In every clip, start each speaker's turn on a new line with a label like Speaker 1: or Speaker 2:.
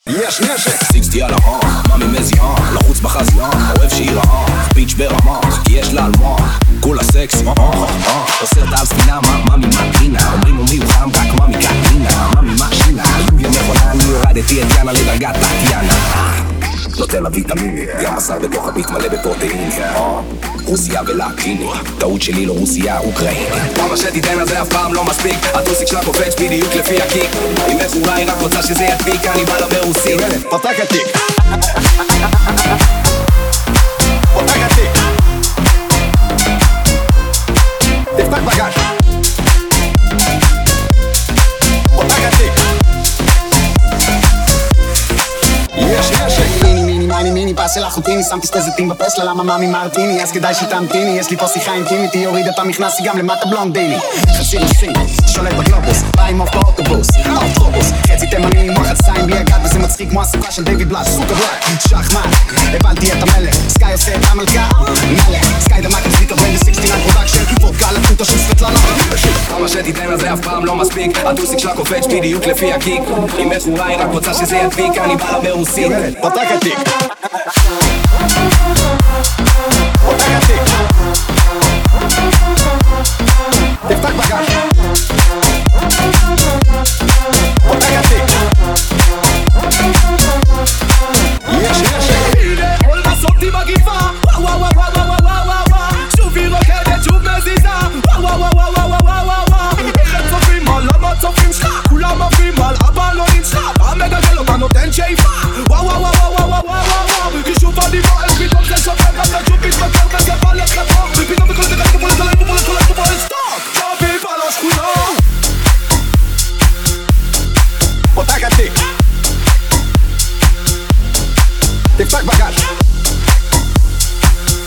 Speaker 1: יש נשק! 60 על האח, מאמי מזיעה, לחוץ בחזייה, אוהב שהיא רעה, פיץ' ברמה, כי יש לה על מוח, כולה סקסי, עושה אותה על ספינה, מאמי מקינה, אומרים הוא חם, רק מאמי קטינה, מאמי משינה, יוליה מכונה, אני הורדתי את יאנה לדרגת תתיאנה. נותן לה ויטמין, גם בשר בתוך הביט מלא בפרוטאין, רוסיה ולטיני, טעות שלי לא רוסיה, אוקראינית. כמה שתיתן על זה אף פעם לא מספיק, הטוסיק שלה קופץ בדיוק לפי הקיק, היא מכורה, היא רק רוצה שזה ידביק, אני בא לה ברוסית. פתח התיק, פתח התיק, תפתח בגש, פתח התיק, יש נשק. מיני פס של אחותיני, שמתי שתי זיתים בפסלה, למה מאמי מרטיני, אז כדאי שתמתיני, יש לי פה שיחה אינטימית, היא הורידה את המכנסי גם למטה בלונדיני. חצי רוסי, שולט בגלובוס, באים אוף באוטובוס, אוטובוס, חצי תימני, מוחד סיים בלי הגד, וזה מצחיק כמו הסוכה של דיוויד בלאט, סוכר בלאט, שחמט, הבנתי את המלך, סקאי עושה את המלכה, מלך, סקאי דמק הצליק הברנד 69 פרודקשן, וודקה לטוטה של סבטלנה. כמה שתיתן על זה אף פעם לא מספיק, הטוסיק שלה קופץ בדיוק לפי הקיק, היא מכורה, היא רק רוצה שזה ידביק, אני בא לה ברוסית. פתח התיק, פותח התיק, תפתח בגש, פותח התיק, יש נשק. הנה עול מסורתי מגיפה, וואו וואו וואו וואו וואו וואו וואו, שוב היא רוקדת, שוב מזיזה, וואו וואו וואו וואו וואו וואו וואו, איך הם צופים על למה צופים שלך, כולם עפים על הבלונים שלך, המגלגל אותה נותן שאיפה, וואו וואו וואו וואו וואו וואו, כי שוב אני בועל, פתאום זה שובר, אז שוב מתמכר וזה בא לך לבור, ופתאום בכל הדרך פופולת עליי, פופולת סטוק, שביב על השכונה. פותח התיק, תפתח בגש,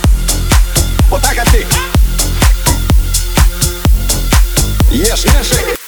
Speaker 1: פותח התיק, יש נשק.